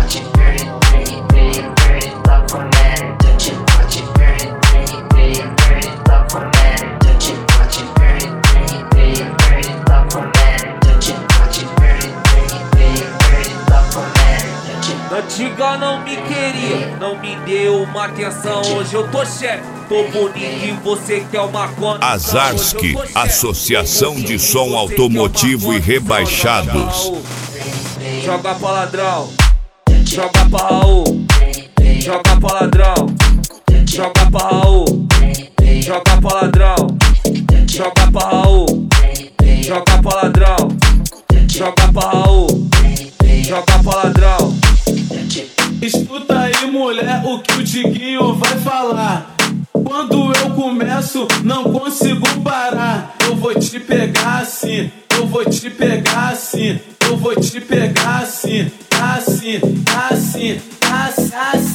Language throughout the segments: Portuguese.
Antiga não me queria, não me deu uma atenção. Hoje eu tô chefe, tô bonito e você quer uma conta. Azarski, Associação de Som Automotivo e Rebaixados. Joga pra ladrão, joga pra Raul, joga pra ladrão, joga pra Raul, joga pra ladrão, joga pra Raul, joga pra ladrão, joga pra Raul, joga pra ladrão. Escuta aí, mulher, o que o Diguinho vai falar. Quando eu começo, não consigo parar. Eu vou te pegar assim, eu vou te pegar assim, eu vou te pegar assim, assim, assim, assim,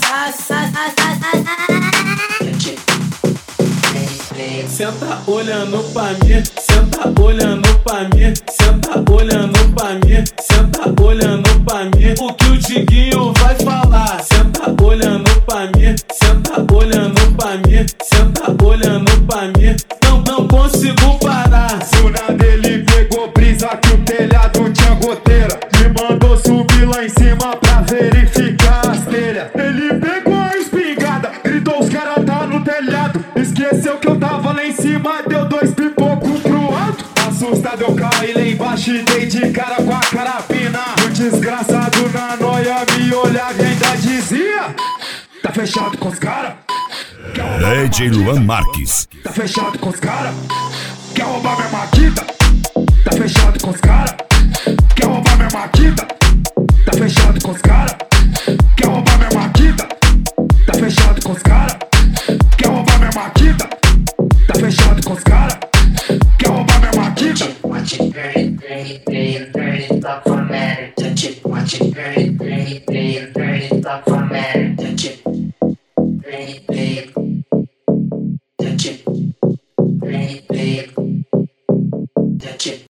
Senta olhando pra mim, senta olhando pra mim, senta olhando pra mim, senta olhando pra mim. O que o Diguinho vai falar? Senta olhando pra mim, senta olhando pra mim, senta olhando pra mim. Não consigo parar. Sura dele pegou brisa que o telhado tinha goteira. Me mandou subir lá em cima pra verificar as telhas. Ele pegou a espingarda, gritou os caras tá no telhado. Esqueceu que eu tava lá em cima, deu 2 pipocos pro alto. Assustado eu caí lá embaixo e dei de cara com a carabina. O desgraçado na noia me olhava e ainda dizia: tá fechado com os caras? DJ Luan Marques. Tá fechado com os caras? Quer roubar minha maquita? Tá fechado com os caras? Quer roubar minha maquita? Tá fechado com os caras? Quer roubar minha maquita? Tá fechado com os caras? Quer roubar minha maquita? Tá fechado com os caras? Quer roubar minha maquita? Watch it, burn it, burn it, stop formatting. Touch it, watch it, burn it, burn it, stop formatting. Touch it, burn it, touch it, burn it, touch it.